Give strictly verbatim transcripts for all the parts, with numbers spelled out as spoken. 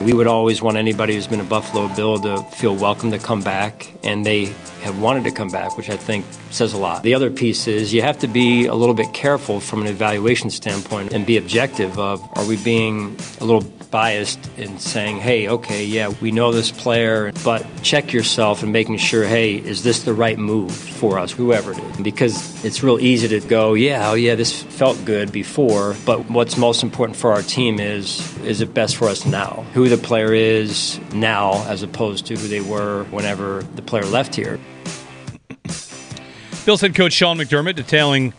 We would always want anybody who's been a Buffalo Bill to feel welcome to come back, and they have wanted to come back, which I think says a lot. The other piece is you have to be a little bit careful from an evaluation standpoint and be objective of, are we being a little biased in saying, hey, okay, yeah, we know this player, but check yourself and making sure, hey, is this the right move for us, whoever it is? Because it's real easy to go, yeah, oh yeah, this felt good before, but what's most important for our team is, is it best for us now? Who the player is now as opposed to who they were whenever the player left here. Bills head coach Sean McDermott detailing,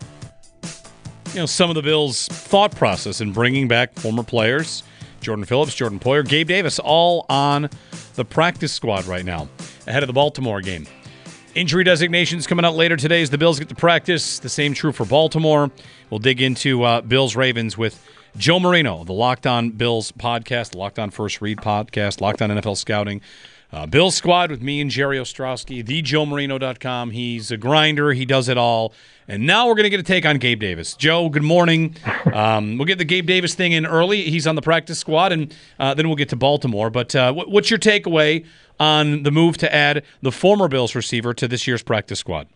you know, some of the Bills' thought process in bringing back former players. Jordan Phillips, Jordan Poyer, Gabe Davis, all on the practice squad right now, ahead of the Baltimore game. Injury designations coming out later today as the Bills get to practice. The same true for Baltimore. We'll dig into uh, Bills-Ravens with Joe Marino, the Locked On Bills podcast, the Locked On First Read podcast, Locked On N F L Scouting. Uh, Bills Squad with me and Jerry Ostrowski, the joe marino dot com. He's a grinder. He does it all. And now we're going to get a take on Gabe Davis. Joe, good morning. Um, we'll get the Gabe Davis thing in early. He's on the practice squad, and uh, then we'll get to Baltimore. But uh, w- what's your takeaway on the move to add the former Bills receiver to this year's practice squad?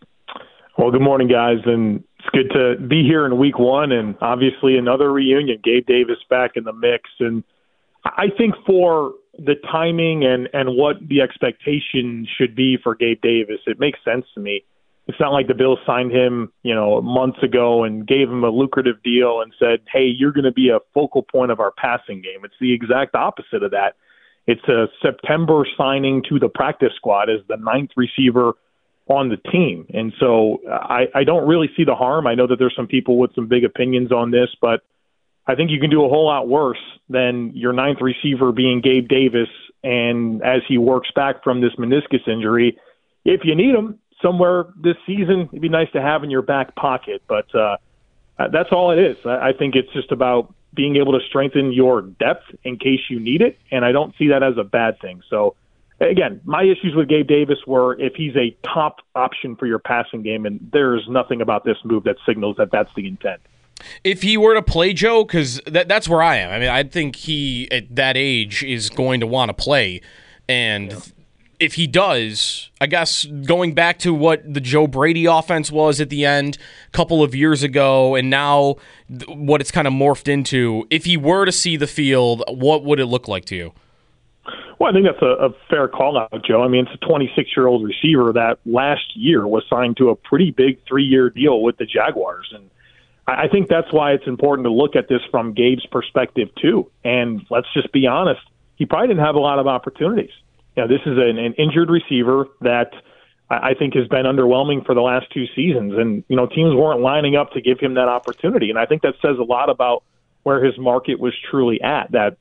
Well, good morning, guys. And it's good to be here in week one, and obviously another reunion. Gabe Davis back in the mix. And I think for the timing and, and what the expectation should be for Gabe Davis, it makes sense to me. It's not like the Bills signed him, you know, months ago and gave him a lucrative deal and said, hey, you're going to be a focal point of our passing game. It's the exact opposite of that. It's a September signing to the practice squad as the ninth receiver on the team. And so I, I don't really see the harm. I know that there's some people with some big opinions on this, but I think you can do a whole lot worse than your ninth receiver being Gabe Davis, and as he works back from this meniscus injury, if you need him somewhere this season, it'd be nice to have in your back pocket. But uh, that's all it is. I think it's just about being able to strengthen your depth in case you need it, and I don't see that as a bad thing. So, again, my issues with Gabe Davis were if he's a top option for your passing game, and there's nothing about this move that signals that that's the intent. If he were to play, Joe, because that, that's where I am. I mean, I think he, at that age, is going to want to play. And yeah. if he does, I guess going back to what the Joe Brady offense was at the end a couple of years ago and now what it's kind of morphed into, if he were to see the field, what would it look like to you? Well, I think that's a, a fair call out, Joe. I mean, it's a twenty-six-year-old receiver that last year was signed to a pretty big three-year deal with the Jaguars. And I think that's why it's important to look at this from Gabe's perspective, too. And let's just be honest, he probably didn't have a lot of opportunities. You know, this is an, an injured receiver that I think has been underwhelming for the last two seasons. And, you know, teams weren't lining up to give him that opportunity. And I think that says a lot about where his market was truly at, that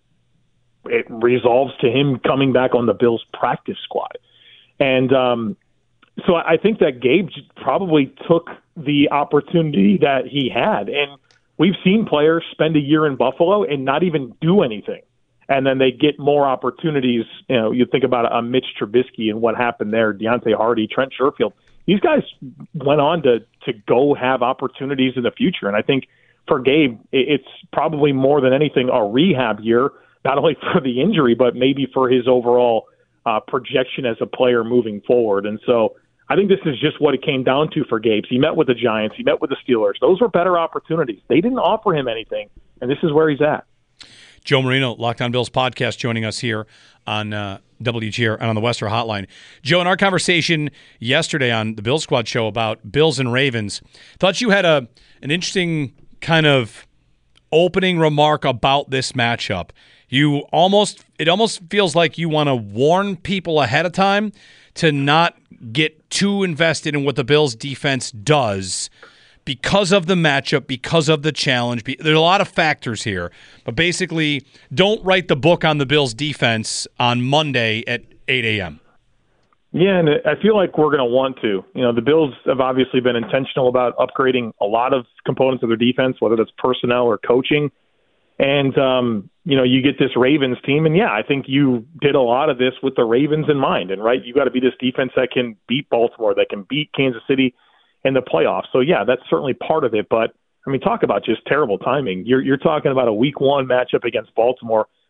it resolves to him coming back on the Bills practice squad. And um, so I think that Gabe probably took the opportunity that he had. And we've seen players spend a year in Buffalo and not even do anything. And then they get more opportunities. You know, you think about a Mitch Trubisky and what happened there, Deontay Hardy, Trent Sherfield. These guys went on to, to go have opportunities in the future. And I think for Gabe, it's probably more than anything a rehab year, not only for the injury, but maybe for his overall uh, projection as a player moving forward. And so I think this is just what it came down to for Gabe. He met with the Giants. He met with the Steelers. Those were better opportunities. They didn't offer him anything, and this is where he's at. Joe Marino, Locked On Bills podcast, joining us here on uh, W G R and on the Western Hotline. Joe, in our conversation yesterday on the Bills Squad show about Bills and Ravens, thought you had a an interesting kind of opening remark about this matchup. You almost it almost feels like you want to warn people ahead of time to not get too invested in what the Bills defense does because of the matchup, because of the challenge. There's a lot of factors here, but basically don't write the book on the Bills defense on Monday at eight a.m. Yeah, and I feel like we're going to want to. You know, the Bills have obviously been intentional about upgrading a lot of components of their defense, whether that's personnel or coaching. And, um, you know, you get this Ravens team, and, yeah, I think you did a lot of this with the Ravens in mind. And, right, you got to be this defense that can beat Baltimore, that can beat Kansas City in the playoffs. So, yeah, that's certainly part of it. But, I mean, talk about just terrible timing. You're, you're talking about a week one matchup against Baltimore.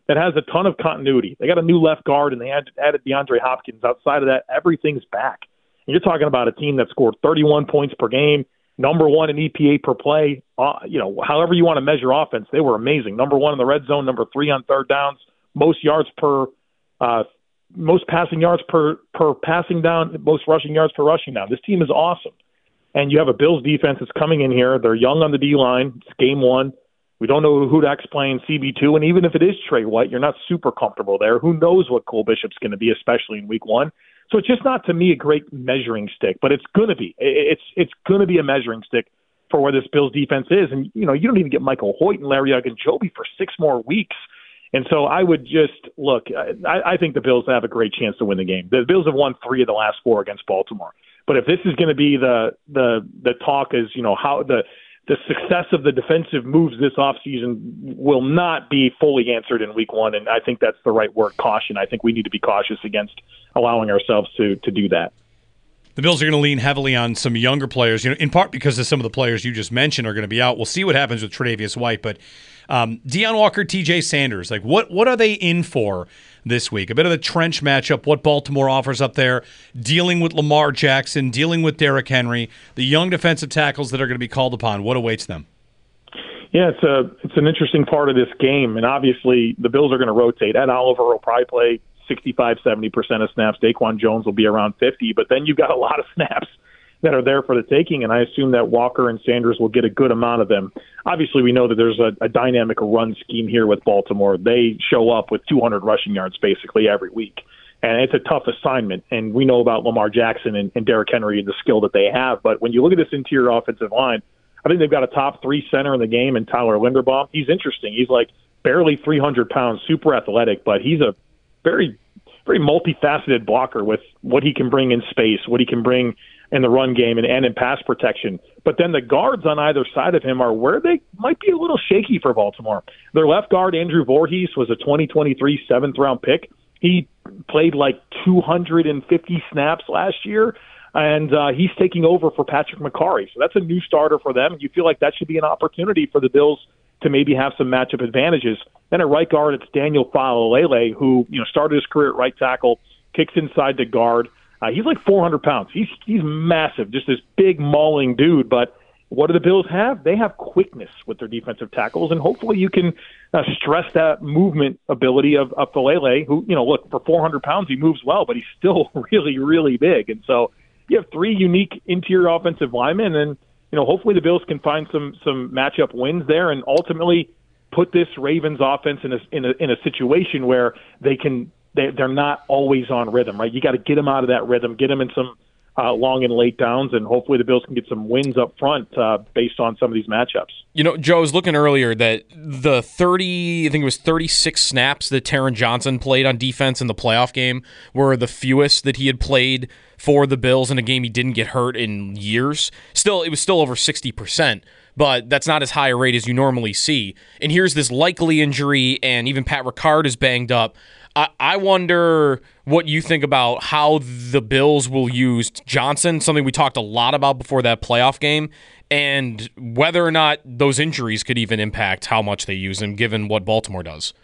that has a ton of continuity. They got a new left guard, and they added, added DeAndre Hopkins. Outside of that, everything's back. And you're talking about a team that scored thirty-one points per game, number one in E P A per play. Uh, you know, however you want to measure offense, they were amazing. Number one in the red zone, number three on third downs, most yards per, uh, most passing yards per per passing down, most rushing yards per rushing down. This team is awesome. And you have a Bills defense that's coming in here. They're young on the D-line. It's game one. We don't know who Dak's playing C B two, and even if it is Trey White, you're not super comfortable there. Who knows what Cole Bishop's going to be, especially in week one. So it's just not, to me, a great measuring stick, but it's going to be. It's it's going to be a measuring stick for where this Bills defense is. And, you know, you don't even get Michael Hoyt and Larry Ogunjobi for six more weeks. And so I would just, look, I, I think the Bills have a great chance to win the game. The Bills have won three of the last four against Baltimore. But if this is going to be the the the talk is, you know, how the the success of the defensive moves this offseason will not be fully answered in week one. And I think that's the right word, caution. I think we need to be cautious against allowing ourselves to to do that. The Bills are going to lean heavily on some younger players, you know, in part because of some of the players you just mentioned are going to be out. We'll see what happens with Tre'Davious White, but um, Deion Walker, T J Sanders, like what what are they in for this week? A bit of the trench matchup, what Baltimore offers up there, dealing with Lamar Jackson, dealing with Derrick Henry, the young defensive tackles that are going to be called upon. What awaits them? Yeah, it's a it's an interesting part of this game, and obviously the Bills are going to rotate. Ed Oliver will probably play sixty-five, seventy percent of snaps. Daquan Jones will be around fifty, but then you've got a lot of snaps that are there for the taking, and I assume that Walker and Sanders will get a good amount of them. Obviously, we know that there's a, a dynamic run scheme here with Baltimore. They show up with two hundred rushing yards basically every week, and it's a tough assignment, and we know about Lamar Jackson and, and Derrick Henry and the skill that they have, but when you look at this interior offensive line, I think they've got a top three center in the game in Tyler Linderbaum. He's interesting. He's like barely three hundred pounds, super athletic, but he's a very, very multifaceted blocker with what he can bring in space, what he can bring in the run game and, and in pass protection. But then the guards on either side of him are where they might be a little shaky for Baltimore. Their left guard, Andrew Voorhees, was a twenty twenty-three seventh-round pick. He played like two hundred fifty snaps last year, and uh, he's taking over for Patrick McCarry. So that's a new starter for them. You feel like that should be an opportunity for the Bills to maybe have some matchup advantages. Then at right guard, it's Daniel Faalele, who you know started his career at right tackle, kicks inside to guard. Uh, he's like four hundred pounds. He's he's massive, just this big mauling dude. But what do the Bills have? They have quickness with their defensive tackles, and hopefully you can uh, stress that movement ability of, of Faalele, who, you know, look, for four hundred pounds, he moves well, but he's still really, really big. And so you have three unique interior offensive linemen, and you know, hopefully the Bills can find some some matchup wins there, and ultimately put this Ravens offense in a in a in a situation where they can they they're not always on rhythm, right? You got to get them out of that rhythm, get them in some uh, long and late downs, and hopefully the Bills can get some wins up front uh, based on some of these matchups. You know, Joe, I was looking earlier that the thirty, I think it was thirty-six snaps that Taron Johnson played on defense in the playoff game were the fewest that he had played for the Bills in a game he didn't get hurt in years. Still, it was still over sixty percent, but that's not as high a rate as you normally see. And here's this likely injury, and even Pat Ricard is banged up. I, I wonder what you think about how the Bills will use Johnson, something we talked a lot about before that playoff game, and whether or not those injuries could even impact how much they use him, given what Baltimore does.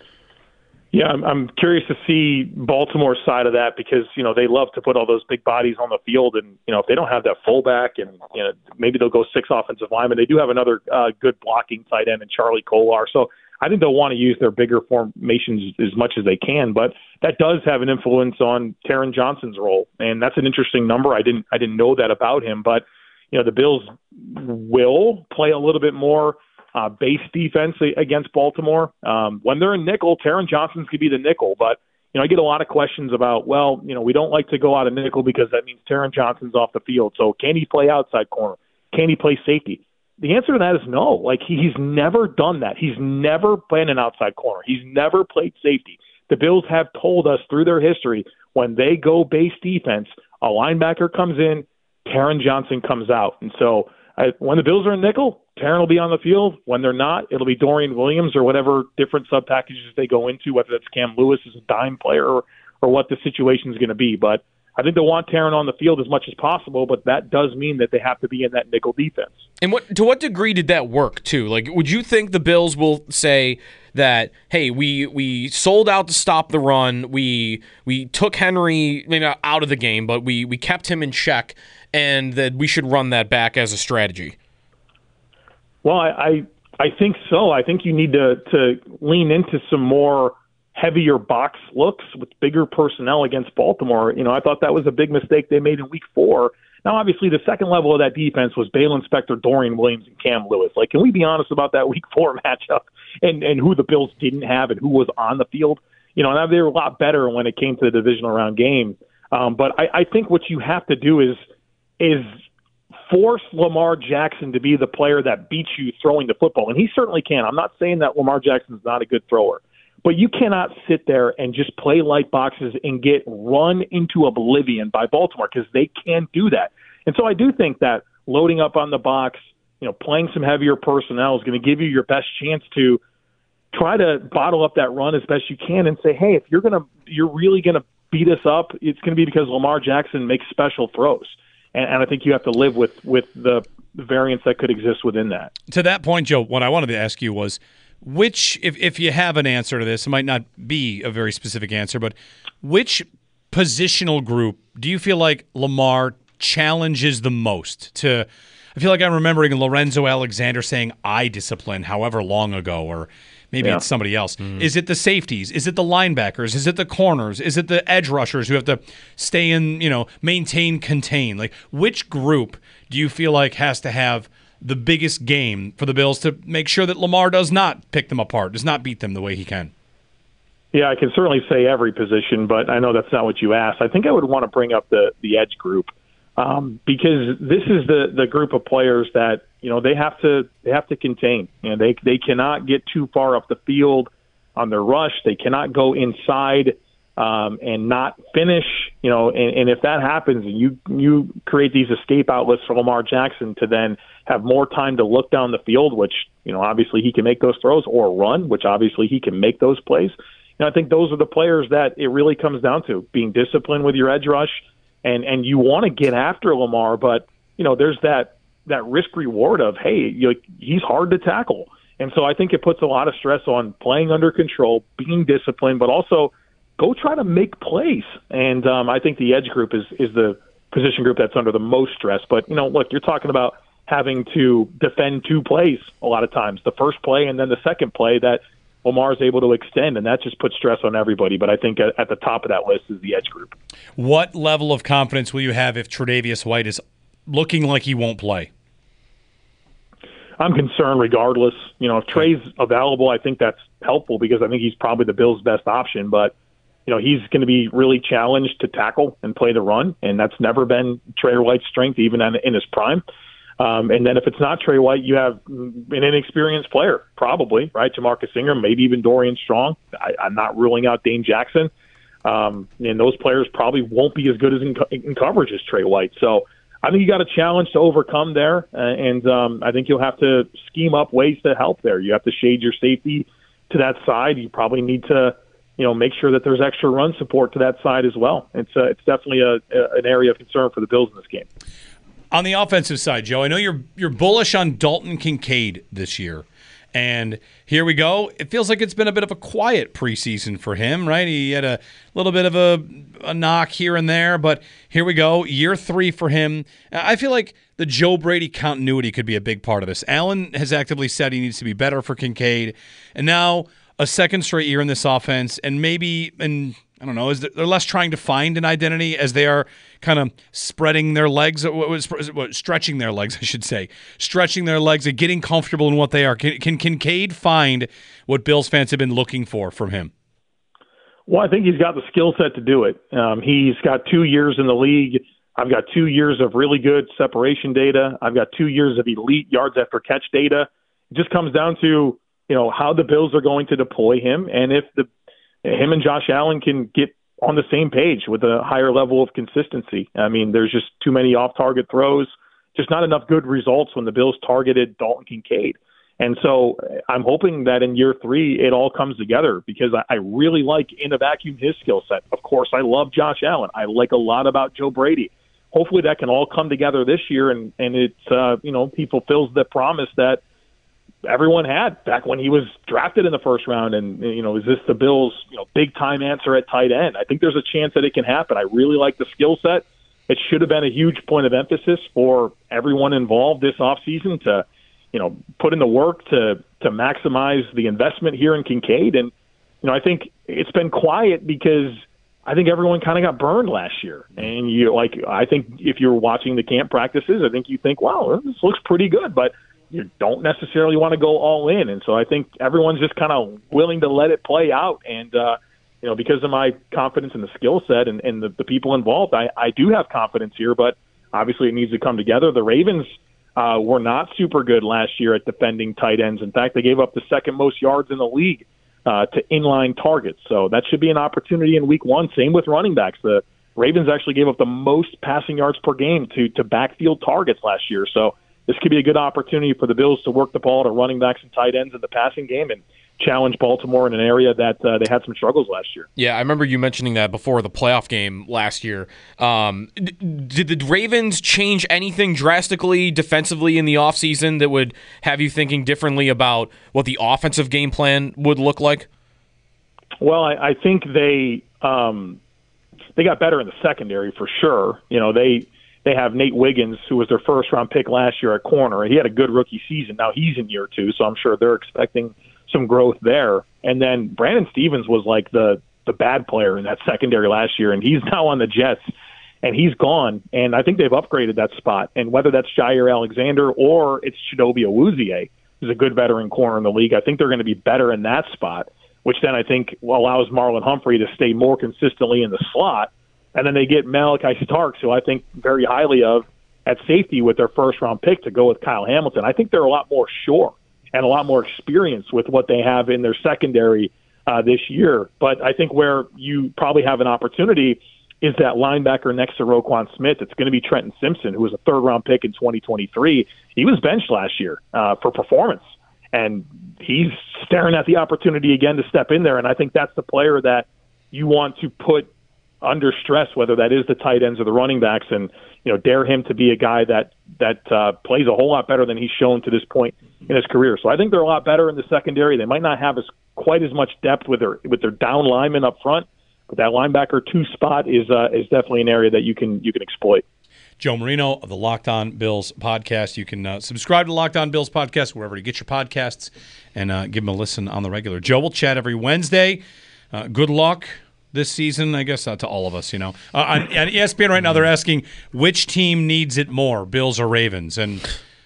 Yeah, I'm, I'm curious to see Baltimore's side of that because, you know, they love to put all those big bodies on the field. And, you know, if they don't have that fullback and, you know, maybe they'll go six offensive linemen. They do have another uh, good blocking tight end in Charlie Kolar. So I think they'll want to use their bigger formations as much as they can. But that does have an influence on Taron Johnson's role. And that's an interesting number. I didn't I didn't know that about him. But, you know, the Bills will play a little bit more Uh, base defense against Baltimore. Um, when they're in nickel, Taron Johnson's could be the nickel, but you know, I get a lot of questions about, well, you know, we don't like to go out of nickel because that means Taron Johnson's off the field. So can he play outside corner? Can he play safety? The answer to that is no. Like he, he's never done that. He's never been an outside corner. He's never played safety. The Bills have told us through their history when they go base defense, a linebacker comes in, Taron Johnson comes out, and so I, when the Bills are in nickel, Taron will be on the field. When they're not, it'll be Dorian Williams or whatever different sub-packages they go into, whether that's Cam Lewis as a dime player or, or what the situation is going to be. But I think they want Taron on the field as much as possible, but that does mean that they have to be in that nickel defense. And what to what degree did that work too? Like, would you think the Bills will say that, hey, we we sold out to stop the run, we we took Henry maybe not out of the game, but we we kept him in check, and that we should run that back as a strategy? Well, I I, I think so. I think you need to to lean into some more heavier box looks with bigger personnel against Baltimore. You know, I thought that was a big mistake they made in week four. Now, obviously, the second level of that defense was Balen Spector, Dorian Williams, and Cam Lewis. Like, can we be honest about that week four matchup and, and who the Bills didn't have and who was on the field? You know, and they were a lot better when it came to the divisional round game. Um, but I, I think what you have to do is is force Lamar Jackson to be the player that beats you throwing the football. And he certainly can. I'm not saying that Lamar Jackson's not a good thrower. But you cannot sit there and just play light boxes and get run into oblivion by Baltimore, because they can do that. And so I do think that loading up on the box, you know, playing some heavier personnel is going to give you your best chance to try to bottle up that run as best you can and say, hey, if you're going to, you're really going to beat us up, it's going to be because Lamar Jackson makes special throws. And, and I think you have to live with, with the variance that could exist within that. To that point, Joe, what I wanted to ask you was, Which, if, if you have an answer to this, it might not be a very specific answer, but which positional group do you feel like Lamar challenges the most? To, I feel like I'm remembering Lorenzo Alexander saying eye discipline however long ago, or maybe yeah. it's somebody else. Mm. Is it the safeties? Is it the linebackers? Is it the corners? Is it the edge rushers who have to stay in, you know, maintain, contain? Like, which group do you feel like has to have the biggest game for the Bills to make sure that Lamar does not pick them apart, does not beat them the way he can? Yeah, I can certainly say every position, but I know that's not what you asked. I think I would want to bring up the, the edge group um, because this is the, the group of players that, you know, they have to they have to contain. You know, they they cannot get too far up the field on their rush. They cannot go inside um, and not finish. You know, and, and if that happens, you you create these escape outlets for Lamar Jackson to then have more time to look down the field, which, you know, obviously he can make those throws, or run, which obviously he can make those plays. And I think those are the players that it really comes down to, being disciplined with your edge rush. And, and you want to get after Lamar, but, you know, there's that, that risk reward of, hey, you, he's hard to tackle. And so I think it puts a lot of stress on playing under control, being disciplined, but also go try to make plays. And um, I think the edge group is, is the position group that's under the most stress. But, you know, look, you're talking about having to defend two plays a lot of times, the first play and then the second play that Lamar is able to extend, and that just puts stress on everybody. But I think at, at the top of that list is the edge group. What level of confidence will you have if Tre'Davious White is looking like he won't play? I'm concerned regardless. You know, if Trey's available, I think that's helpful because I think he's probably the Bills' best option. But, you know, he's going to be really challenged to tackle and play the run, and that's never been Trey White's strength, even in his prime. Um, and then if it's not Trey White, you have an inexperienced player, probably, right? Jamarcus Ingram, maybe even Dorian Strong. I, I'm not ruling out Dane Jackson. Um, and those players probably won't be as good as in, in coverage as Trey White. So I think you got a challenge to overcome there. Uh, and um, I think you'll have to scheme up ways to help there. You have to shade your safety to that side. You probably need to, you know, make sure that there's extra run support to that side as well. It's uh, it's definitely a, a, an area of concern for the Bills in this game. On the offensive side, Joe, I know you're you're bullish on Dalton Kincaid this year. And here we go. It feels like it's been a bit of a quiet preseason for him, right? He had a little bit of a, a knock here and there, but here we go. Year three for him. I feel like the Joe Brady continuity could be a big part of this. Allen has actively said he needs to be better for Kincaid. And now a second straight year in this offense, and maybe, and I don't know, is they're less trying to find an identity as they are kind of spreading their legs, stretching their legs, I should say, stretching their legs and getting comfortable in what they are. Can, can Kincaid find what Bills fans have been looking for from him? Well, I think he's got the skill set to do it. Um, he's got two years in the league. I've got two years of really good separation data. I've got two years of elite yards after catch data. It just comes down to, you know, how the Bills are going to deploy him, and if the him and Josh Allen can get on the same page with a higher level of consistency. I mean, there's just too many off-target throws, just not enough good results when the Bills targeted Dalton Kincaid. And so I'm hoping that in year three, it all comes together because I, I really like in a vacuum his skill set. Of course, I love Josh Allen. I like a lot about Joe Brady. hopefully that can all come together this year, and and it uh, you know he fulfills the promise that everyone had back when he was drafted in the first round. And you know, is this the Bills' you know big time answer at tight end? I think there's a chance that it can happen. I really like the skill set. It should have been a huge point of emphasis for everyone involved this offseason to you know put in the work to to maximize the investment here in Kincaid. And you know, I think it's been quiet because I think everyone kind of got burned last year. And you like, I think if you're watching the camp practices, I think you think, wow, this looks pretty good, but you don't necessarily want to go all in. And so I think everyone's just kind of willing to let it play out. And, uh, you know, because of my confidence in the skill set and, and the, the people involved, I, I do have confidence here, but obviously it needs to come together. The Ravens uh, were not super good last year at defending tight ends. In fact, they gave up the second most yards in the league uh, to inline targets. So that should be an opportunity in week one. Same with running backs. The Ravens actually gave up the most passing yards per game to, to backfield targets last year. So this could be a good opportunity for the Bills to work the ball to running backs and tight ends in the passing game and challenge Baltimore in an area that uh, they had some struggles last year. Yeah, I remember you mentioning that before the playoff game last year. Um, d- did the Ravens change anything drastically defensively in the offseason that would have you thinking differently about what the offensive game plan would look like? Well, I, I think they um, they got better in the secondary for sure. You know, they they have Nate Wiggins, who was their first-round pick last year at corner. He had a good rookie season. Now he's in year two, so I'm sure they're expecting some growth there. And then Brandon Stevens was like the the bad player in that secondary last year, and he's now on the Jets, and he's gone. And I think they've upgraded that spot. And whether that's Jair Alexander or it's Chidobe Awuzie, who's a good veteran corner in the league, I think they're going to be better in that spot, which then I think allows Marlon Humphrey to stay more consistently in the slot. And then they get Malachi Starks, who I think very highly of, at safety with their first-round pick to go with Kyle Hamilton. I think they're a lot more sure and a lot more experience with what they have in their secondary uh, this year. But I think where you probably have an opportunity is that linebacker next to Roquan Smith. It's going to be Trenton Simpson, who was a third-round pick in twenty twenty-three. He was benched last year uh, for performance, and he's staring at the opportunity again to step in there. And I think that's the player that you want to put under stress, whether that is the tight ends or the running backs, and you know, dare him to be a guy that that uh, plays a whole lot better than he's shown to this point in his career. So I think they're a lot better in the secondary. They might not have as quite as much depth with their with their down linemen up front, but that linebacker two spot is uh, is definitely an area that you can you can exploit. Joe Marino of the Locked On Bills podcast. You can uh, subscribe to the Locked On Bills podcast wherever you get your podcasts, and uh, give them a listen on the regular. Joe will chat every Wednesday. Uh, good luck this season, I guess, uh, to all of us, you know. Uh, on, on E S P N right now, they're asking which team needs it more, Bills or Ravens? And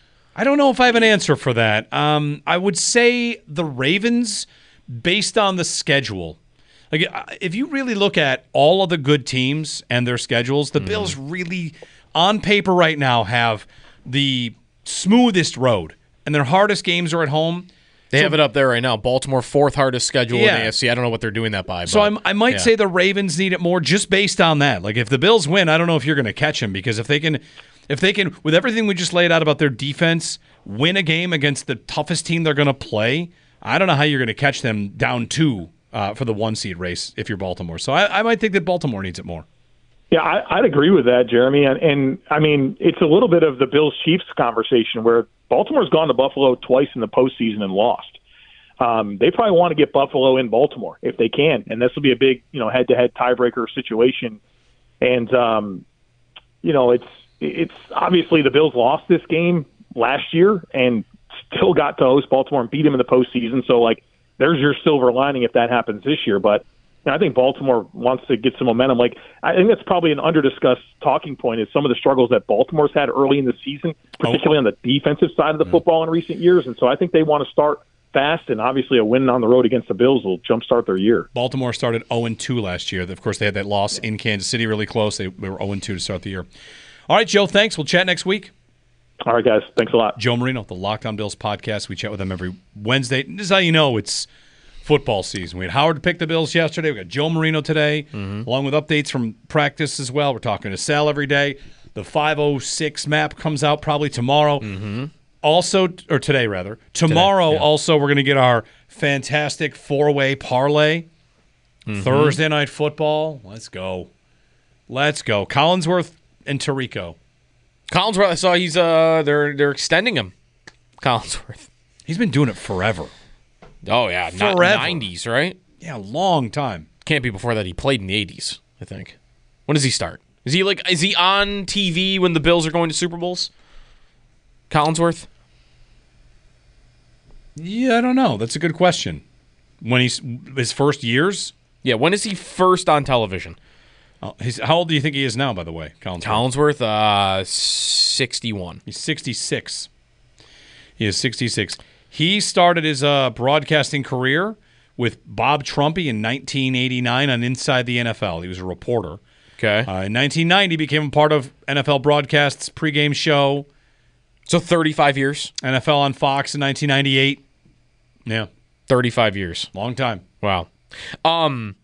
I don't know if I have an answer for that. Um, I would say the Ravens, based on the schedule. Like, if you really look at all of the good teams and their schedules, the mm. Bills really, on paper right now, have the smoothest road. And their hardest games are at home. They so, have it up there right now. Baltimore, fourth hardest schedule yeah. in A F C. I don't know what they're doing that by. So but, I'm, I might yeah. say the Ravens need it more just based on that. Like, if the Bills win, I don't know if you're going to catch them, because if they can, if they can, with everything we just laid out about their defense, win a game against the toughest team they're going to play, I don't know how you're going to catch them down two uh, for the one seed race if you're Baltimore. So I, I might think that Baltimore needs it more. Yeah, I, I'd agree with that, Jeremy. And, and I mean, it's a little bit of the Bills-Chiefs conversation where Baltimore's gone to Buffalo twice in the postseason and lost. Um, they probably want to get Buffalo in Baltimore if they can, and this will be a big, you know, head-to-head tiebreaker situation. And um, you know, it's it's obviously the Bills lost this game last year and still got to host Baltimore and beat them in the postseason. So, like, there's your silver lining if that happens this year. But you know, I think Baltimore wants to get some momentum. Like, I think that's probably an under-discussed talking point is some of the struggles that Baltimore's had early in the season, particularly on the defensive side of the mm-hmm. football in recent years. And so I think they want to start fast, and obviously a win on the road against the Bills will jumpstart their year. Baltimore started oh and two last year. Of course, they had that loss in Kansas City really close. They, they were oh and two to start the year. All right, Joe, thanks. We'll chat next week. All right, guys. Thanks a lot. Joe Marino, the Locked On Bills podcast. We chat with them every Wednesday. This is how you know it's football season. We had Howard to pick the Bills yesterday. We got Joe Marino today, mm-hmm. along with updates from practice as well. We're talking to Sal every day. The five oh six map comes out probably tomorrow. Mm-hmm. Also, or today rather, tomorrow today, yeah. also we're going to get our fantastic four-way parlay. Mm-hmm. Thursday Night Football. Let's go. Let's go. Collinsworth and Tirico? Collinsworth, I saw he's uh they're they're extending him. Collinsworth. He's been doing it forever. Oh yeah, not Forever. nineties, right? Yeah, long time. Can't be before that. He played in the eighties, I think. When does he start? Is he like is he on T V when the Bills are going to Super Bowls? Collinsworth? Yeah, I don't know. That's a good question. When he's his first years? Yeah, when is he first on television? Oh, he's, how old do you think he is now, by the way, Collinsworth? Collinsworth, uh, sixty-one. He's sixty-six. He is sixty-six. He started his uh, broadcasting career with Bob Trumpy in nineteen eighty-nine on Inside the N F L. He was a reporter. Okay. Uh, in nineteen ninety, became a part of N F L Broadcast's pregame show. So thirty-five years? N F L on Fox in nineteen ninety-eight. Yeah. thirty-five years. Long time. Wow. Um,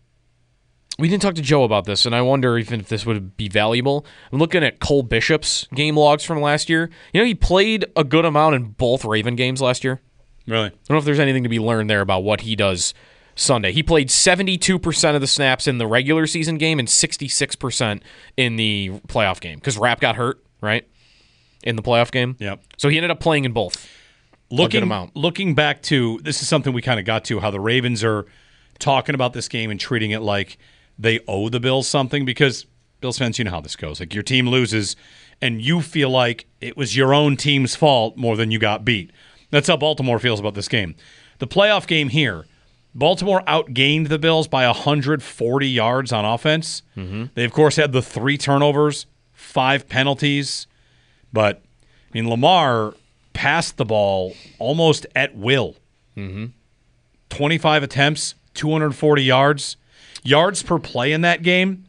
we didn't talk to Joe about this, and I wonder even if this would be valuable. I'm looking at Cole Bishop's game logs from last year. You know, he played a good amount in both Raven games last year. Really? I don't know if there's anything to be learned there about what he does Sunday. He played seventy-two percent of the snaps in the regular season game and sixty-six percent in the playoff game because Rapp got hurt, right, in the playoff game. Yep. So he ended up playing in both. Looking, amount. looking back to, this is something we kind of got to, how the Ravens are talking about this game and treating it like they owe the Bills something, because Bills fans, you know how this goes. Like, your team loses and you feel like it was your own team's fault more than you got beat. That's how Baltimore feels about this game. The playoff game here, Baltimore outgained the Bills by one hundred forty yards on offense. Mm-hmm. They, of course, had the three turnovers, five penalties. But, I mean, Lamar passed the ball almost at will. Mm-hmm. twenty-five attempts, two hundred forty yards. Yards per play in that game,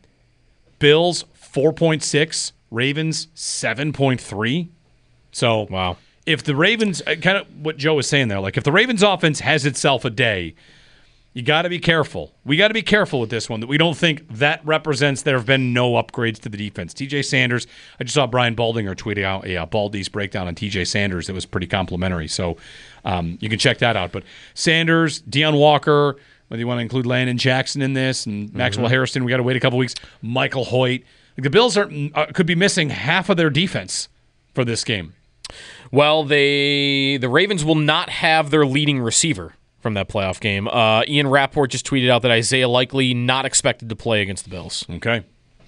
Bills four point six, Ravens seven point three. So, wow. If the Ravens, kind of what Joe was saying there, like if the Ravens offense has itself a day, you got to be careful. We got to be careful with this one, that we don't think that represents there have been no upgrades to the defense. T J Sanders, I just saw Brian Baldinger tweeting out a uh, Baldy's breakdown on T J Sanders that was pretty complimentary. So um, you can check that out. But Sanders, Deion Walker, whether you want to include Landon Jackson in this, and Maxwell mm-hmm. Harrison, we got to wait a couple weeks. Michael Hoyt. Like the Bills are uh, could be missing half of their defense for this game. Well, they the Ravens will not have their leading receiver from that playoff game. Uh, Ian Rappaport just tweeted out that Isaiah Likely not expected to play against the Bills. Okay.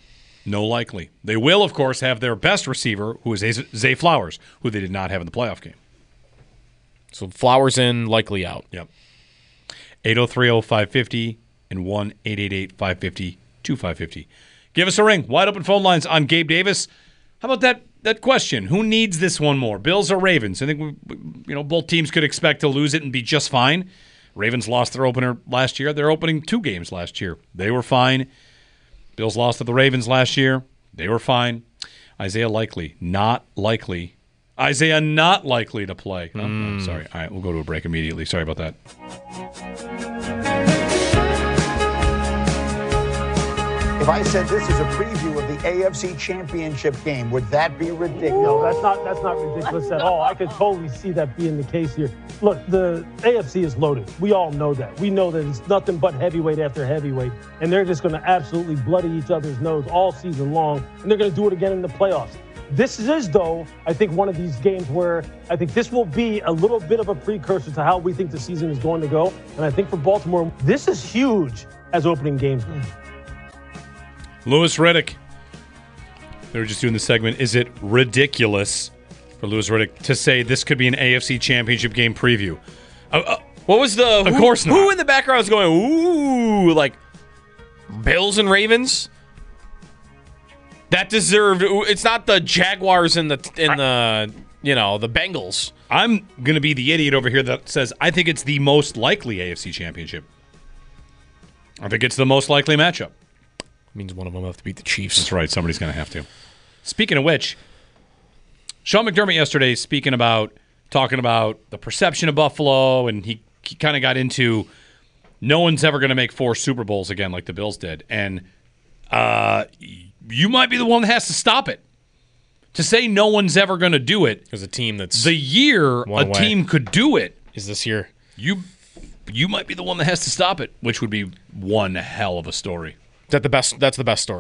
No likely. They will, of course, have their best receiver, who is Zay Flowers, who they did not have in the playoff game. So Flowers in, Likely out. Yep. eight oh three oh five fifty and one eight eight eight five fifty two five fifty. Give us a ring. Wide open phone lines on Gabe Davis. How about that that question? Who needs this one more, Bills or Ravens? I think we, you know both teams could expect to lose it and be just fine. Ravens lost their opener last year. They're opening two games last year. They were fine. Bills lost to the Ravens last year. They were fine. Isaiah Likely, not likely. Isaiah not likely to play. Oh, mm. no, sorry. All right, we'll go to a break immediately. Sorry about that. If I said this is a preview of the A F C Championship game, would that be ridiculous? No, that's not that's not ridiculous at all. I could totally see that being the case here. Look, the A F C is loaded. We all know that. We know that it's nothing but heavyweight after heavyweight, and they're just going to absolutely bloody each other's nose all season long, and they're going to do it again in the playoffs. This is, though, I think one of these games where I think this will be a little bit of a precursor to how we think the season is going to go, and I think for Baltimore, this is huge as opening games. Louis Riddick. They were just doing the segment. Is it ridiculous for Louis Riddick to say this could be an A F C Championship game preview? Uh, uh, what was the... Of who, course not. Who in the background was going, ooh, like, Bills and Ravens? That deserved... It's not the Jaguars and the, and the you know, the Bengals. I'm going to be the idiot over here that says I think it's the most likely A F C Championship. I think it's the most likely matchup. Means one of them will have to beat the Chiefs. That's right. Somebody's going to have to. Speaking of which, Sean McDermott yesterday speaking about, talking about the perception of Buffalo, and he, he kind of got into no one's ever going to make four Super Bowls again like the Bills did. And uh, you might be the one that has to stop it. To say no one's ever going to do it. There's a team that's... The year a away. team could do it. Is this year. You, you might be the one that has to stop it, which would be one hell of a story. That the best. That's the best story.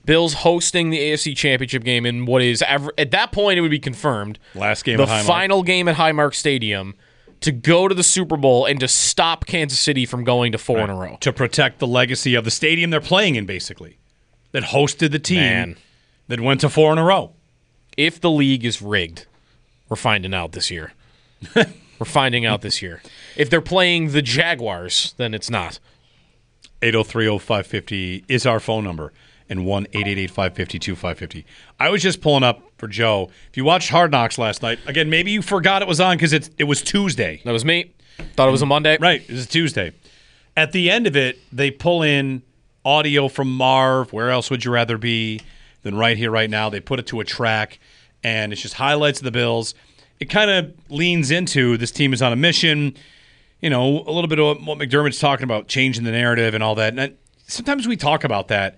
Bills hosting the A F C Championship game in what is, ever, at that point, it would be confirmed. Last game the at Highmark. final game at Highmark Stadium, to go to the Super Bowl and to stop Kansas City from going to four Right. in a row. To protect the legacy of the stadium they're playing in, basically, that hosted the team Man. that went to four in a row. If the league is rigged, we're finding out this year. We're finding out this year. If they're playing the Jaguars, then it's not. eight oh three oh five fifty is our phone number, and one eight eight eight five five two five five zero. I was just pulling up for Joe. If you watched Hard Knocks last night, again, maybe you forgot it was on because it, it was Tuesday. That was me. Thought it was a Monday. Right, it was Tuesday. At the end of it, they pull in audio from Marv, Where Else Would You Rather Be, than Right Here, Right Now. They put it to a track, and it's just highlights of the Bills. It kind of leans into this team is on a mission, you know, a little bit of what McDermott's talking about, changing the narrative and all that. And I, sometimes we talk about that.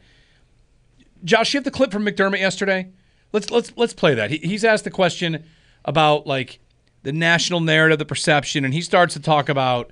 Josh, you have the clip from McDermott yesterday? Let's let's let's play that. He, he's asked the question about, like, the national narrative, the perception, and he starts to talk about,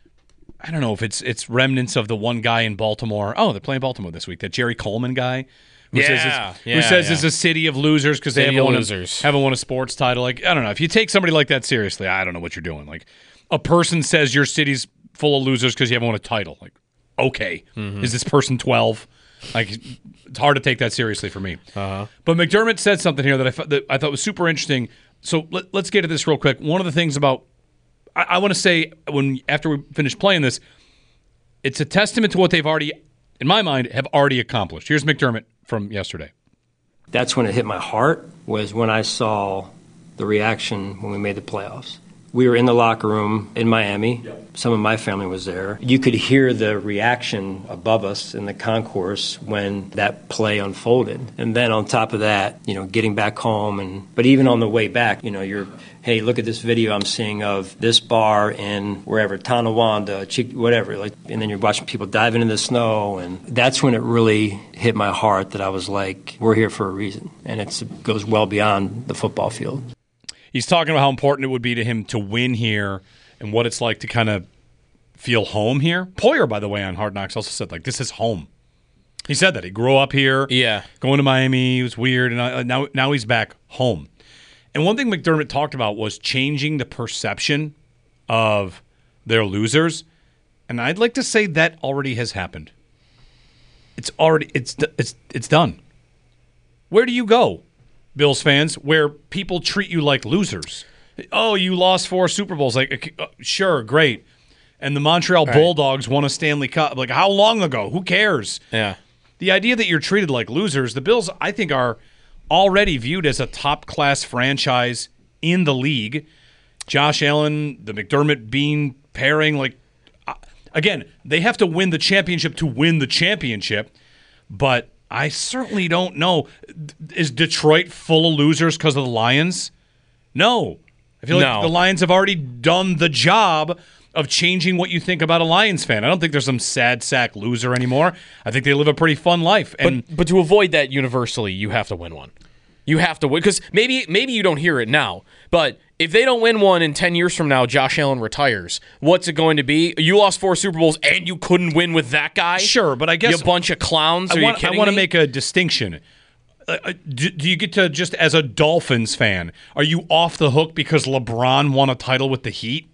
I don't know if it's it's remnants of the one guy in Baltimore. Oh, they're playing Baltimore this week. That Jerry Coleman guy who Yeah, says it's, yeah, who says yeah. it's a city of losers because they City haven't of won, losers. A, haven't won a sports title. Like, I don't know. If you take somebody like that seriously, I don't know what you're doing. Like, a person says your city's full of losers because you haven't won a title. Like, okay, Mm-hmm. is this person twelve? Like, it's hard to take that seriously for me. Uh-huh. But McDermott said something here that I, th- that I thought was super interesting. So let, let's get to this real quick. One of the things about, I, I want to say, when after we finish playing this, it's a testament to what they've already, in my mind, have already accomplished. Here's McDermott from yesterday. That's when it hit my heart, was when I saw the reaction when we made the playoffs. We were in the locker room in Miami. Yep. Some of my family was there. You could hear the reaction above us in the concourse when that play unfolded. And then on top of that, you know, getting back home, and but even on the way back, you know, you're, hey, look at this video I'm seeing of this bar in wherever, Tonawanda, Chick- whatever. Like, and then you're watching people diving in the snow, and that's when it really hit my heart that I was like, we're here for a reason. And it's, it goes well beyond the football field. He's talking about how important it would be to him to win here and what it's like to kind of feel home here. Poyer, by the way, on Hard Knocks also said, like, this is home. He said that. He grew up here. Yeah. Going to Miami. It was weird. And now, now he's back home. And one thing McDermott talked about was changing the perception of their losers. And I'd like to say that already has happened. It's already, it's, it's, it's done. Where do you go, Bills fans, where people treat you like losers? Oh, you lost four Super Bowls. Like, uh, sure, great. And the Montreal right. Bulldogs won a Stanley Cup. Like, how long ago? Who cares? Yeah. The idea that you're treated like losers, the Bills, I think, are already viewed as a top-class franchise in the league. Josh Allen, the McDermott Bean pairing, like, uh, again, they have to win the championship to win the championship, but I certainly don't know. Is Detroit full of losers because of the Lions? No. I feel like No. the Lions have already done the job of changing what you think about a Lions fan. I don't think there's some sad sack loser anymore. I think they live a pretty fun life. And But but to avoid that universally, you have to win one. You have to win, because maybe maybe you don't hear it now, but if they don't win one in ten years from now, Josh Allen retires. What's it going to be? You lost four Super Bowls and you couldn't win with that guy? Sure, but I guess You bunch of clowns. Are I want, you I kidding want to me? make a distinction. Uh, uh, do, do you get to, just as a Dolphins fan, are you off the hook because LeBron won a title with the Heat?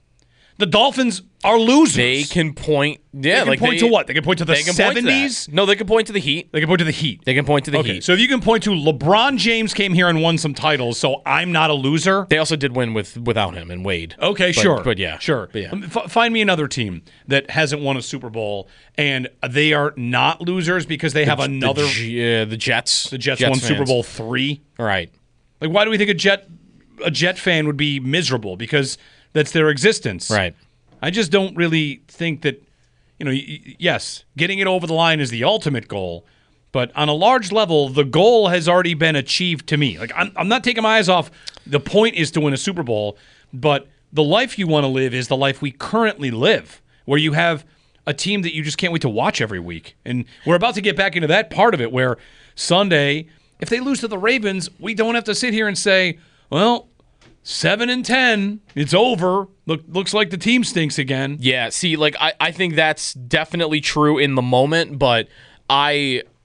The Dolphins are losers. They can point. Yeah, They can like point they, to what? They can point to the they can point to that. seventies? No, they can point to the Heat. They can point to the Heat. They can point to the Okay, Heat. so if you can point to LeBron James came here and won some titles, so I'm not a loser. They also did win with without him and Wade. Okay, But- sure. but yeah, Sure. But yeah. F- find me another team that hasn't won a Super Bowl and they are not losers because they have another. The, G- uh, the Jets. The Jets, won fans. Super Bowl three. Right. Like, why do we think a Jet a Jet fan would be miserable? Because that's their existence. Right. I just don't really think that, you know, y- y- yes, getting it over the line is the ultimate goal, but on a large level, the goal has already been achieved to me. Like, I'm, I'm not taking my eyes off. The point is to win a Super Bowl, but the life you want to live is the life we currently live, where you have a team that you just can't wait to watch every week. And we're about to get back into that part of it where Sunday, if they lose to the Ravens, we don't have to sit here and say, well, Seven and ten, it's over. Look, looks like the team stinks again. Yeah, see, like I, I think that's definitely true in the moment, but I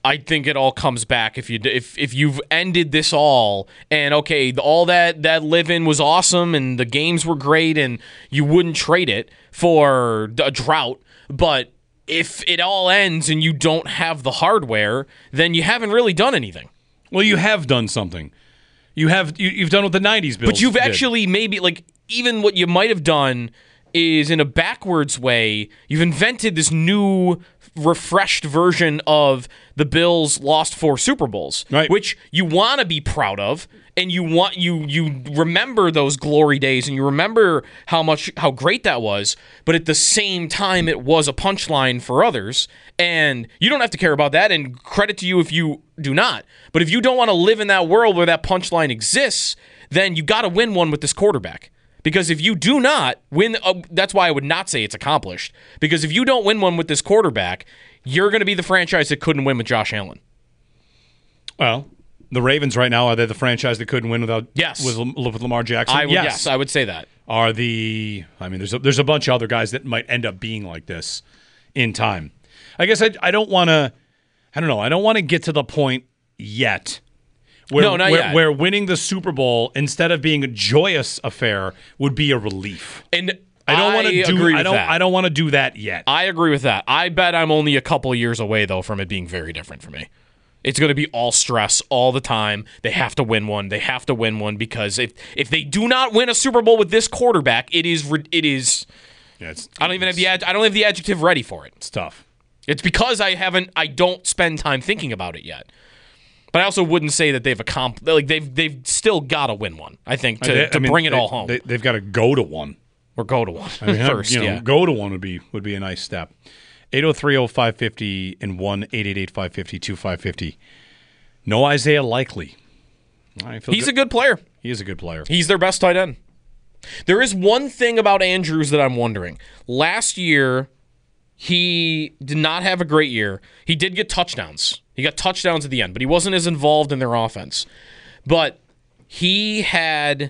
I think it all comes back if you if if you've ended this all and okay, all that that living was awesome and the games were great and you wouldn't trade it for a drought, but if it all ends and you don't have the hardware, then you haven't really done anything. Well, you have done something. You have you, you've done what the nineties Bills But you've did. actually maybe like even what you might have done is in a backwards way, you've invented this new refreshed version of the Bills lost four Super Bowls, right, which you want to be proud of, and you want you you remember those glory days, and you remember how much how great that was. But at the same time, it was a punchline for others, and you don't have to care about that. And credit to you if you do not. But if you don't want to live in that world where that punchline exists, then you got to win one with this quarterback. Because if you do not win, uh, that's why I would not say it's accomplished. Because if you don't win one with this quarterback, you're going to be the franchise that couldn't win with Josh Allen. Well, the Ravens right now, are they the franchise that couldn't win without yes. with, with Lamar Jackson? I would, yes. yes, I would say that. Are the I mean, there's a, there's a bunch of other guys that might end up being like this in time. I guess I I don't want to I don't know I don't want to get to the point yet. Where, no, not where, yet. Where winning the Super Bowl instead of being a joyous affair would be a relief. And I don't want to do. Agree with I don't. that. I don't want to do that yet. I agree with that. I bet I'm only a couple years away though from it being very different for me. It's going to be all stress all the time. They have to win one. They have to win one because if if they do not win a Super Bowl with this quarterback, it is it is. Yeah, it's, I don't even have the ad, I don't have the adjective ready for it. It's tough. It's because I haven't. I don't spend time thinking about it yet. But I also wouldn't say that they've accomplished. Like they've they've still got to win one. I think to, they, to I mean, bring it they, all home. They, they've got to go to one or go to one I mean, first. You know, yeah, go to one would be would be a nice step. eight zero three zero five five zero and one eight eight eight five five zero two five five zero. No Isaiah Likely. He's good. a good player. He is a good player. He's their best tight end. There is one thing about Andrews that I'm wondering. Last year, he did not have a great year. He did get touchdowns. He got touchdowns at the end, but he wasn't as involved in their offense. But he had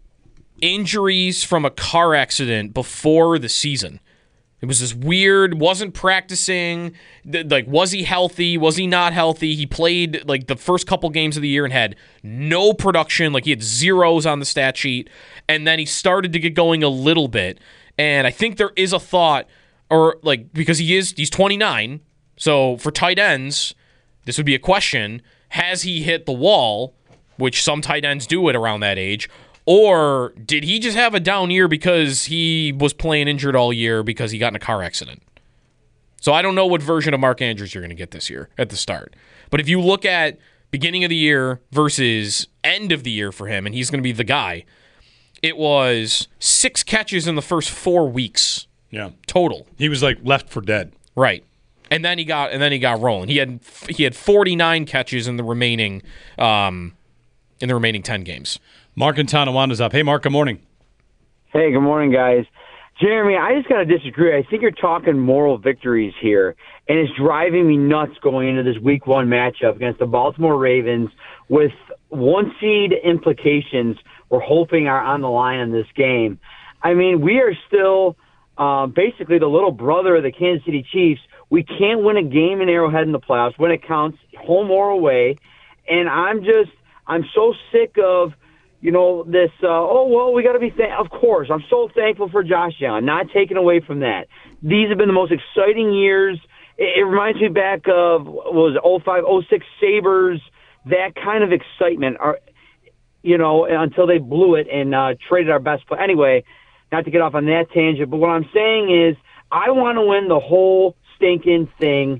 injuries from a car accident before the season. It was this weird, wasn't practicing, like, was he healthy, was he not healthy? He played, like, the first couple games of the year and had no production, like, he had zeros on the stat sheet, and then he started to get going a little bit, and I think there is a thought, or, like, because he is, he's twenty-nine, so for tight ends, this would be a question, has he hit the wall, which some tight ends do at around that age, or did he just have a down year because he was playing injured all year because he got in a car accident? So I don't know what version of Mark Andrews you're going to get this year at the start. But if you look at beginning of the year versus end of the year for him, and he's going to be the guy, it was six catches in the first four weeks. Yeah. Total. He was like left for dead. Right. And then he got and then he got rolling. He had he had forty-nine catches in the remaining um, in the remaining ten games. Mark in Tonawanda's up. Hey, Mark, good morning. Hey, good morning, guys. Jeremy, I just got to disagree. I think you're talking moral victories here, and it's driving me nuts going into this week one matchup against the Baltimore Ravens with one seed implications we're hoping are on the line in this game. I mean, we are still uh, basically the little brother of the Kansas City Chiefs. We can't win a game in Arrowhead in the playoffs when it counts, home or away, and I'm just, I'm so sick of, you know, this, uh, oh, well, we got to be, th- of course, I'm so thankful for Josh Allen, not taken away from that. These have been the most exciting years. It, it reminds me back of, what was it, oh five, oh six Sabres, that kind of excitement, are, you know, until they blew it and uh, traded our best player. Anyway, not to get off on that tangent, but what I'm saying is I want to win the whole stinking thing,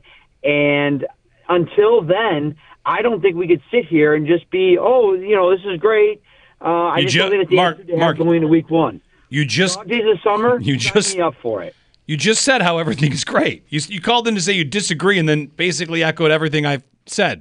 and until then, I don't think we could sit here and just be, oh, you know, this is great. Uh, I you just ju- don't think it's the Mark, answer to Mark, have going to week one. You just Dog days of summer. You just sign me up for it. You just said how everything's great. You you called in to say you disagree, and then basically echoed everything I've said.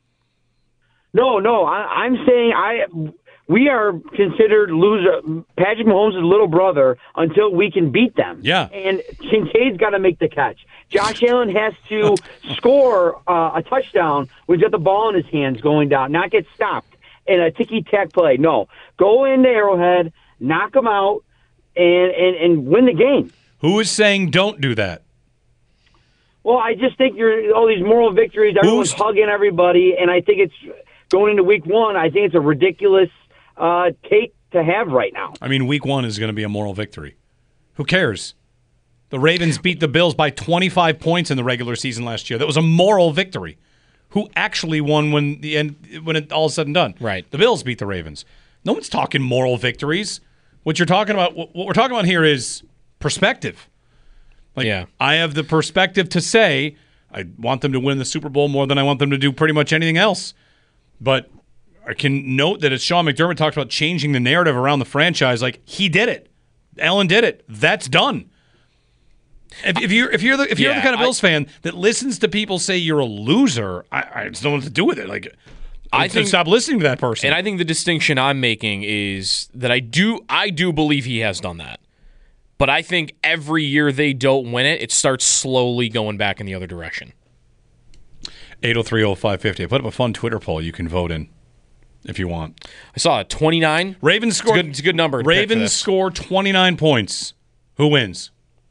No, no, I, I'm saying I we are considered loser. Patrick Mahomes' little brother until we can beat them. Yeah, and Kincaid's got to make the catch. Josh Allen has to score uh, a touchdown when he's got the ball in his hands going down, not get stopped. In a ticky-tack play. No. Go into Arrowhead, knock them out, and, and, and win the game. Who is saying don't do that? Well, I just think you're all these moral victories. Everyone's Who's- hugging everybody, and I think it's going into week one. I think it's a ridiculous uh, take to have right now. I mean, week one is going to be a moral victory. Who cares? The Ravens beat the Bills by twenty-five points in the regular season last year. That was a moral victory. Who actually won when the end when it all is said and done? Right. The Bills beat the Ravens. No one's talking moral victories. What you're talking about, what we're talking about here is perspective. Like, Yeah. I have the perspective to say I want them to win the Super Bowl more than I want them to do pretty much anything else. But I can note that as Sean McDermott talked about changing the narrative around the franchise, like he did it. Allen did it. That's done. If, if you're if you're the if you're Yeah, the kind of I- Bills fan that listens to people say you're a loser, I, I just don't know what to do with it. Like, I I think- stop listening to that person. And I think the distinction I'm making is that I do I do believe he has done that. But I think every year they don't win it, it starts slowly going back in the other direction. eight oh three oh five fifty. I put up a fun Twitter poll you can vote in if you want. I saw it, twenty-nine. Ravens score. It's a good, it's a good number. to pick for Ravens this. score twenty-nine points. Who wins?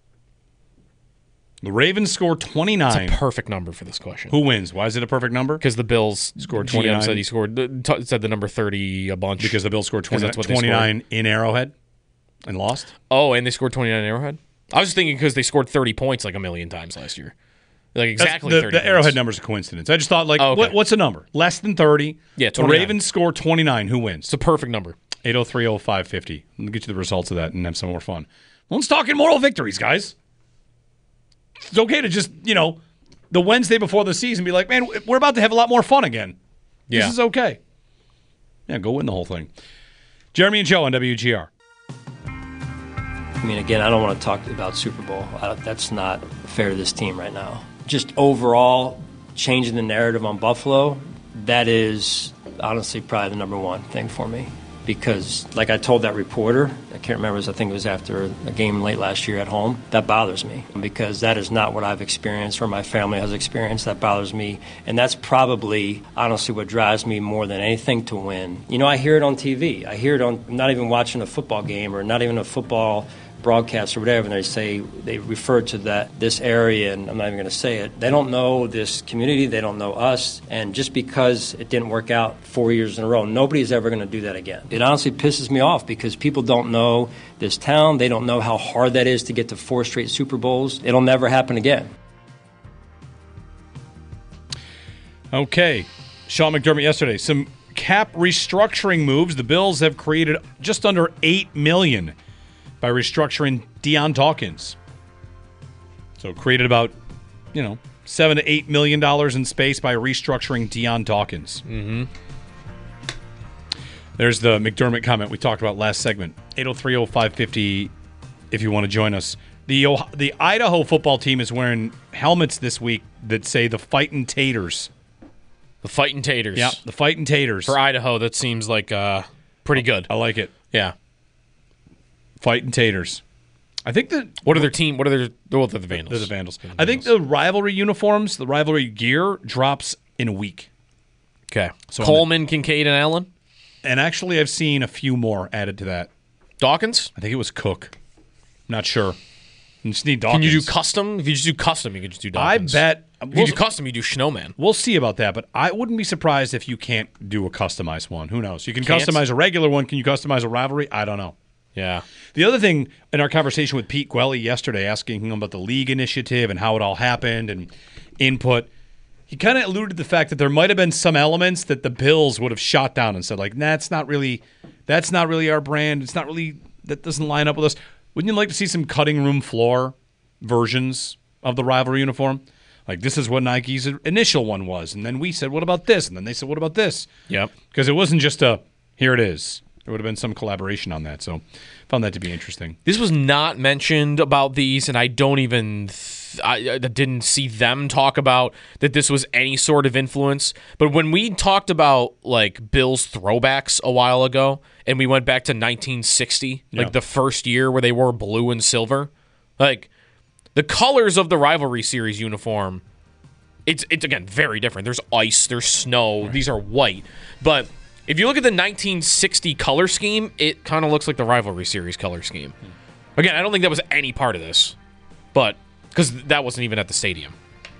The Ravens score twenty-nine. It's a perfect number for this question. Who wins? Why is it a perfect number? Because the Bills Scored G M twenty-nine. said he scored the- t- said the number thirty a bunch. Because the Bills scored 'Cause twenty, that's what they twenty-nine in Arrowhead and lost. Oh, and they scored twenty-nine in Arrowhead? I was just thinking because they scored thirty points like a million times last year. Like exactly That's- thirty the, the Arrowhead points. number's a coincidence. I just thought, like, Oh, okay. what, what's a number? Less than thirty. Yeah, The twenty-nine. Ravens score twenty-nine. Who wins? It's a perfect number. eight oh three oh five fifty. We'll get you the results of that and have some more fun. No one's talking moral victories, guys. It's okay to just, you know, the Wednesday before the season be like, man, we're about to have a lot more fun again. Yeah. This is okay. Yeah, go win the whole thing. Jeremy and Joe on W G R. I mean, again, I don't want to talk about Super Bowl. I, that's not fair to this team right now. Just overall, changing the narrative on Buffalo, that is honestly probably the number one thing for me. Because, like I told that reporter, I can't remember, I think it was after a game late last year at home, that bothers me. Because that is not what I've experienced or my family has experienced. That bothers me. And that's probably, honestly, what drives me more than anything to win. You know, I hear it on T V. I hear it on, I'm not even watching a football game or not even a football broadcast or whatever, and they say, they refer to that this area, and I'm not even going to say it. They don't know this community. They don't know us. And just because it didn't work out four years in a row, nobody's ever going to do that again. It honestly pisses me off because people don't know this town. They don't know how hard that is to get to four straight Super Bowls. It'll never happen again. Okay. Sean McDermott yesterday. Some cap restructuring moves. The Bills have created just under eight million dollars by restructuring Deion Dawkins. So created about, you know, seven to eight million dollars in space by restructuring Deion Dawkins. Mm-hmm. There's the McDermott comment we talked about last segment. eight oh three oh five fifty if you want to join us. The Oh- the Idaho football team is wearing helmets this week that say the Fightin' Taters. The Fightin' Taters. Yeah, the Fightin' Taters. For Idaho, that seems like uh, pretty good. I like it. Yeah. Fightin' Taters. I think that What are their team? What are their? Well, they're the Vandals. they're the Vandals. They're the I think Vandals. the rivalry uniforms, the rivalry gear drops in a week. Okay. So on Coleman, Kincaid, and Allen. And actually, I've seen a few more added to that. Dawkins. I think it was Cook. Not sure. You just need Dawkins. Can you do custom? If you just do custom, you can just do I Dawkins. bet. If We'll, you do custom, you do Snowman. we'll see about that, but I wouldn't be surprised if you can't do a customized one. Who knows? You can Can't? customize a regular one. Can you customize a rivalry? I don't know. Yeah. The other thing in our conversation with Pete Gwelly yesterday, asking him about the league initiative and how it all happened and input, he kind of alluded to the fact that there might have been some elements that the Bills would have shot down and said, like, nah, it's not really, that's not really our brand. It's not really, that doesn't line up with us. Wouldn't you like to see some cutting room floor versions of the rivalry uniform? Like, this is what Nike's initial one was. And then we said, what about this? And then they said, what about this? Yep. Because it wasn't just a, here it is. There would have been some collaboration on that. So found that to be interesting. This was not mentioned about these, and I don't even. Th- I, I didn't see them talk about that this was any sort of influence. But when we talked about like Bills throwbacks a while ago, and we went back to nineteen sixty, Yeah. like the first year where they wore blue and silver, like the colors of the rivalry series uniform. It's it's again very different. There's ice, there's snow. Right. These are white, but. If you look at the nineteen sixty color scheme, it kind of looks like the rivalry series color scheme. Again, I don't think that was any part of this, but because that wasn't even at the stadium.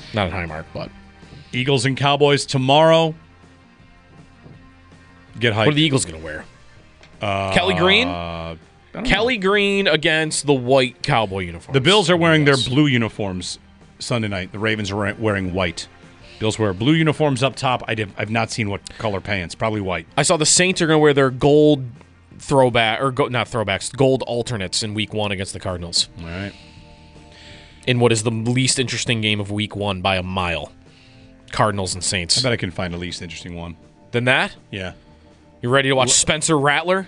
Not at Highmark, but. Eagles and Cowboys tomorrow. Get hyped. What are the Eagles going to wear? Uh, Kelly Green? Uh, Kelly know. Green against the white Cowboy uniforms. The Bills are wearing their blue uniforms Sunday night. The Ravens are wearing white. Bills wear blue uniforms up top. I did, I've not seen what color pants. Probably white. I saw the Saints are going to wear their gold throwback, or go, not throwbacks, gold alternates in week one against the Cardinals. All right. In what is the least interesting game of week one by a mile. Cardinals and Saints. I bet I can find a least interesting one. Than that? Yeah. You ready to watch Spencer Rattler?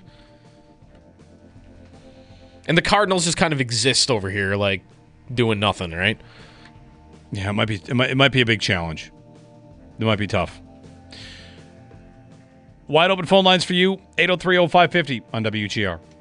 And the Cardinals just kind of exist over here, like, doing nothing, right? Yeah, it might be, it might, it might be a big challenge. It might be tough. Wide open phone lines for you, eight oh three oh five five oh on W G R.